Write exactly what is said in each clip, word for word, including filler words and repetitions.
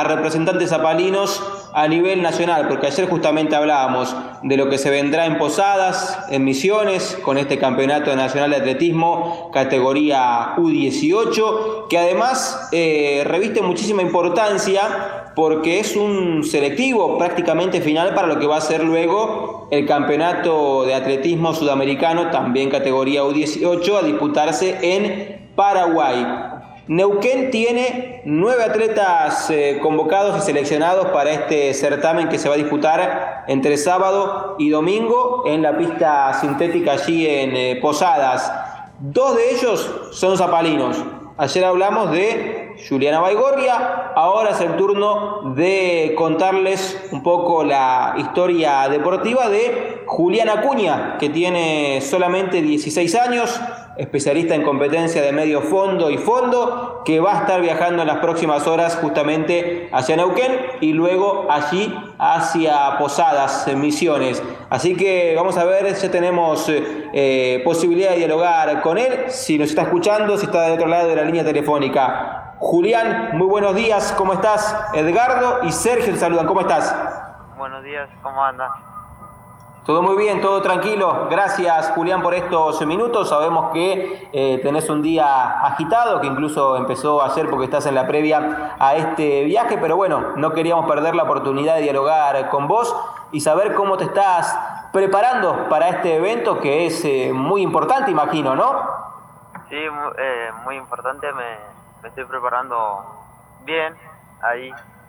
a representantes zapalinos a nivel nacional, porque ayer justamente hablábamos de lo que se vendrá en Posadas, en Misiones, con este Campeonato Nacional de Atletismo, categoría U dieciocho, que además eh, reviste muchísima importancia porque es un selectivo prácticamente final para lo que va a ser luego el Campeonato de Atletismo Sudamericano, también categoría U dieciocho, a disputarse en Paraguay. Neuquén tiene nueve atletas eh, convocados y seleccionados para este certamen que se va a disputar entre sábado y domingo en la pista sintética allí en eh, Posadas. Dos de ellos son zapalinos. Ayer hablamos de Juliana Baigorria, ahora es el turno de contarles un poco la historia deportiva de Juliana Acuña, que tiene solamente dieciséis años, especialista en competencia de medio fondo y fondo, que va a estar viajando en las próximas horas justamente hacia Neuquén y luego allí hacia Posadas, en Misiones. Así que vamos a ver, ya tenemos eh, posibilidad de dialogar con él, si nos está escuchando, si está del otro lado de la línea telefónica. Julián, muy buenos días, ¿cómo estás? Edgardo y Sergio te saludan, ¿cómo estás? Buenos días, ¿cómo andas? Todo muy bien, todo tranquilo. Gracias, Julián, por estos minutos. Sabemos que eh, tenés un día agitado, que incluso empezó ayer porque estás en la previa a este viaje, pero bueno, no queríamos perder la oportunidad de dialogar con vos y saber cómo te estás preparando para este evento que es eh, muy importante, imagino, ¿no? Sí, eh, muy importante, me, me estoy preparando bien ahí.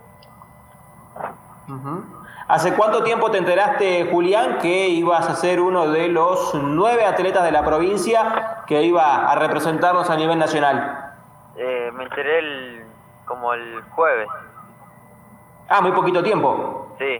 Uh-huh. ¿Hace cuánto tiempo te enteraste, Julián, que ibas a ser uno de los nueve atletas de la provincia que iba a representarnos a nivel nacional? Eh, me enteré el, como el jueves. Ah, muy poquito tiempo. Sí.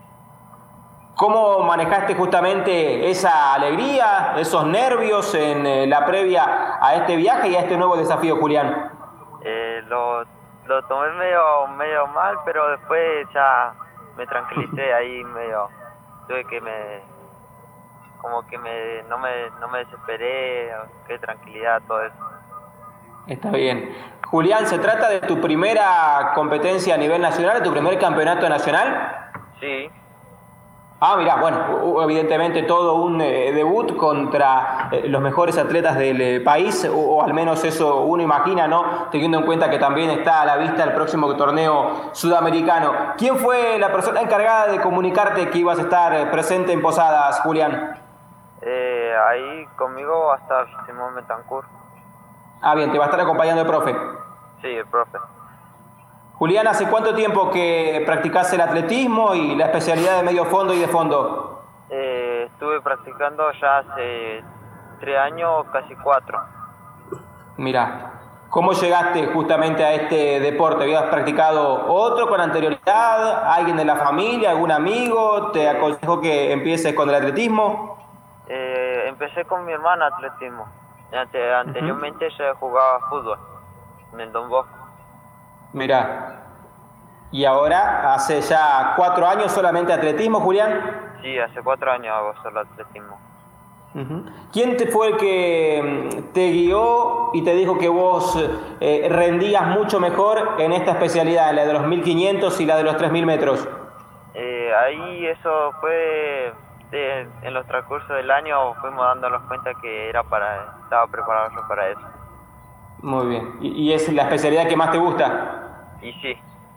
¿Cómo manejaste justamente esa alegría, esos nervios en eh, la previa a este viaje y a este nuevo desafío, Julián? Eh, lo, lo tomé medio, medio mal, pero después ya me tranquilicé ahí medio, tuve que me, como que me, no me, no me desesperé, qué tranquilidad, todo eso. Está bien. Julián, ¿se trata de tu primera competencia a nivel nacional, de tu primer campeonato nacional? Sí. Ah, mirá, bueno, evidentemente todo un eh, debut contra eh, los mejores atletas del eh, país, o, o al menos eso uno imagina, ¿no? Teniendo en cuenta que también está a la vista el próximo torneo sudamericano. ¿Quién fue la persona encargada de comunicarte que ibas a estar eh, presente en Posadas, Julián? Eh, ahí conmigo va a estar Simón Betancourt. Ah, bien, te va a estar acompañando el profe. Sí, el profe. Julián, ¿hace cuánto tiempo que practicás el atletismo y la especialidad de medio fondo y de fondo? Eh, estuve practicando ya hace tres años, casi cuatro. Mirá, ¿cómo llegaste justamente a este deporte? ¿Habías practicado otro con anterioridad? ¿Alguien de la familia, algún amigo te aconsejó que empieces con el atletismo? Eh, empecé con mi hermana atletismo. Ante, anteriormente uh-huh. yo jugaba fútbol en el Don Bosco. Mirá, ¿y ahora hace ya cuatro años solamente atletismo, Julián? Sí, hace cuatro años hago solo atletismo. Uh-huh. ¿Quién te fue el que te guió y te dijo que vos eh, rendías mucho mejor en esta especialidad, la de los mil quinientos y la de los tres mil metros? Eh, ahí eso fue, de, en los transcursos del año fuimos dándonos cuenta que era para, estaba preparado yo para eso. Muy bien. ¿Y, y es la especialidad que más te gusta? Y sí.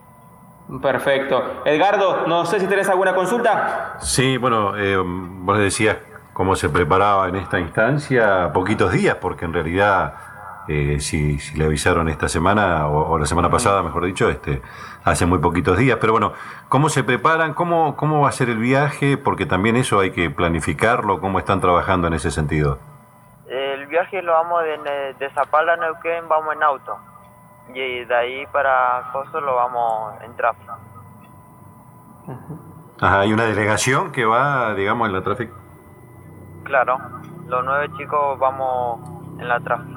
Perfecto. Edgardo, no sé si tenés alguna consulta. Sí, bueno, eh, vos decías cómo se preparaba en esta instancia, poquitos días, porque en realidad, eh, si, si le avisaron esta semana, o, o la semana pasada, mejor dicho, este, hace muy poquitos días. Pero bueno, ¿cómo se preparan? ¿Cómo, cómo va a ser el viaje? Porque también eso hay que planificarlo. ¿Cómo están trabajando en ese sentido? El viaje lo vamos de, de Zapala a Neuquén, vamos en auto. Y de ahí para Coso lo vamos en tráfico. Ajá, hay una delegación que va, digamos, en la tráfico. Claro, los nueve chicos vamos en la tráfico.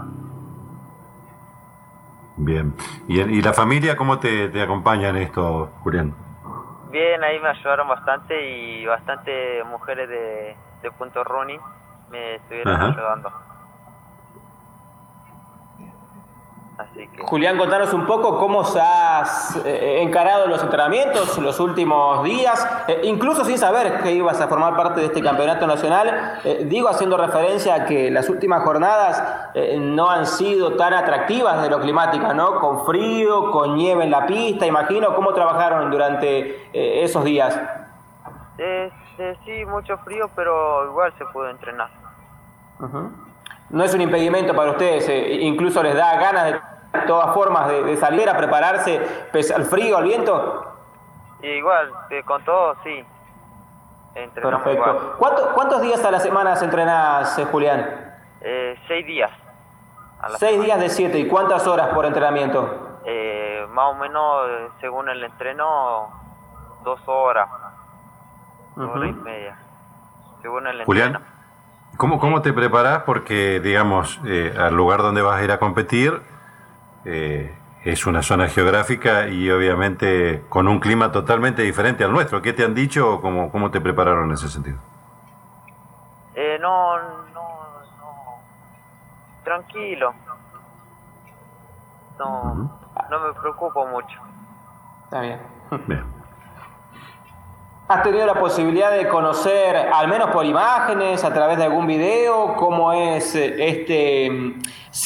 Bien. ¿Y, y la familia cómo te, te acompaña en esto, Julián? Bien, ahí me ayudaron bastante y bastante mujeres de, de Punto Running me estuvieron Ajá. ayudando. Así Así que... Julián, contanos un poco cómo has eh, encarado los entrenamientos los últimos días, eh, incluso sin saber que ibas a formar parte de este campeonato nacional. Eh, digo, haciendo referencia a que las últimas jornadas eh, no han sido tan atractivas de lo climática, ¿no? Con frío, con nieve en la pista, imagino. ¿Cómo trabajaron durante eh, esos días? Eh, eh, sí, mucho frío, pero igual se pudo entrenar. Uh-huh. No es un impedimento para ustedes, eh, incluso les da ganas de todas formas de, de salir a prepararse pese al frío, al viento. Y igual, eh, con todo, sí. Entrenamos Perfecto. igual. ¿Cuánto, ¿Cuántos días a la semana entrenás, eh, Julián? Eh, seis días. A la Seis semana. días de siete. ¿Y cuántas horas por entrenamiento? Eh, más o menos, eh, según el entreno, dos horas. Dos Uh-huh. horas y media. Según el Julián, entreno. ¿cómo, cómo te preparás? Porque, digamos, eh, al lugar donde vas a ir a competir eh, es una zona geográfica y obviamente con un clima totalmente diferente al nuestro. ¿Qué te han dicho o cómo, cómo te prepararon en ese sentido? Eh, no, no, no. Tranquilo. No, Uh-huh. no me preocupo mucho. Está bien. Bien. ¿Has tenido la posibilidad de conocer, al menos por imágenes, a través de algún video, cómo es eh, este El,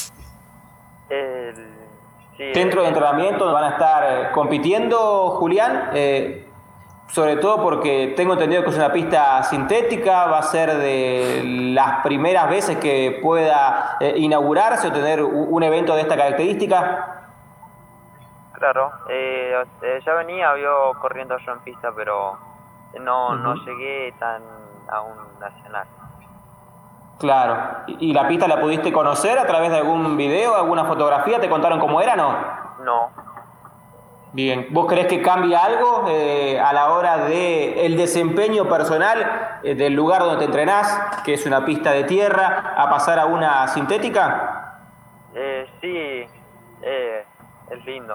sí, centro de el- entrenamiento donde van a estar eh, compitiendo, Julián? Eh, sobre todo porque tengo entendido que es una pista sintética, va a ser de las primeras veces que pueda eh, inaugurarse o tener u- un evento de esta característica. Claro, eh, eh, ya venía yo corriendo yo en pista, pero no, no Ujú. llegué tan a un nacional. Claro. ¿Y y la pista la pudiste conocer a través de algún video, alguna fotografía? ¿Te contaron cómo era, no? No, Bien. ¿Vos creés que cambia algo eh, a la hora de el desempeño personal eh, del lugar donde te entrenás, que es una pista de tierra, a pasar a una sintética? eh, sí, eh, es lindo.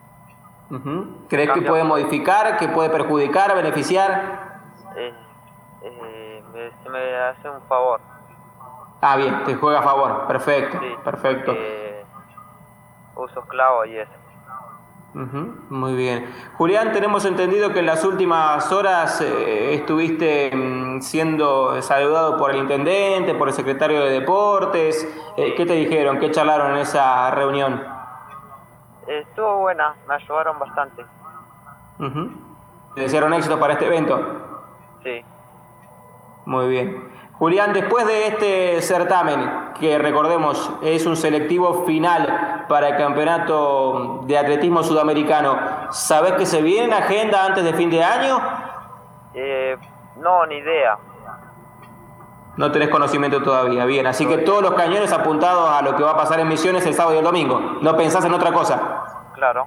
Ujú. ¿Crees que Cambia. puede modificar, que puede perjudicar, beneficiar? Eh, eh, me, se me hace un favor. Ah, bien, te juega a favor. Perfecto, Sí, perfecto. eh, uso clavo y eso. Ujú, muy bien. Julián, tenemos entendido que en las últimas horas eh, estuviste mm, siendo saludado por el intendente, por el secretario de Deportes. Eh, ¿Qué te dijeron? ¿Qué charlaron en esa reunión? Eh, estuvo buena, me ayudaron bastante. Ujú. ¿Te desearon éxito para este evento? Sí, Muy bien. Julián, después de este certamen, que recordemos es un selectivo final para el Campeonato de Atletismo Sudamericano, ¿sabés que se viene en agenda antes de fin de año? eh, no, ni idea. No tenés conocimiento todavía, bien. Así que todos los cañones apuntados a lo que va a pasar en Misiones el sábado y el domingo. No pensás en otra cosa. Claro.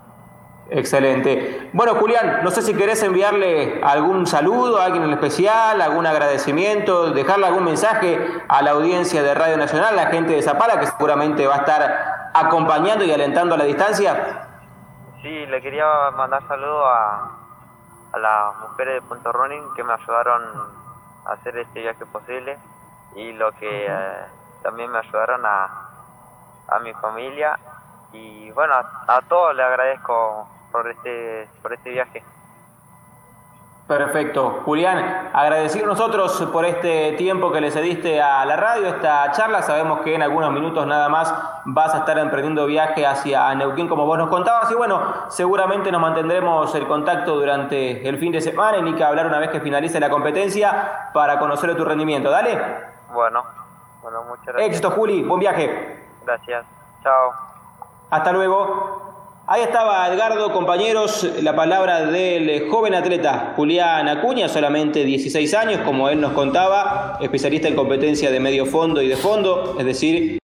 Excelente. Bueno, Julián, no sé si querés enviarle algún saludo a alguien en especial, algún agradecimiento, dejarle algún mensaje a la audiencia de Radio Nacional, la gente de Zapala, que seguramente va a estar acompañando y alentando a la distancia. Sí, le quería mandar saludos a, a las mujeres de Punto Running que me ayudaron a hacer este viaje posible y lo que eh, también me ayudaron a, a mi familia y bueno, a, a todos les agradezco por este por este viaje. Perfecto. Julián, agradecido nosotros por este tiempo que le cediste a la radio, esta charla. Sabemos que en algunos minutos nada más vas a estar emprendiendo viaje hacia Neuquén, como vos nos contabas. Y bueno, seguramente nos mantendremos el contacto durante el fin de semana y ni que hablar una vez que finalice la competencia para conocer tu rendimiento. Dale. Bueno, bueno, muchas gracias. Éxito, Juli. Buen viaje. Gracias. Chao. Hasta luego. Ahí estaba, Edgardo, compañeros, la palabra del joven atleta Julián Acuña, solamente dieciséis años, como él nos contaba, especialista en competencia de medio fondo y de fondo, es decir...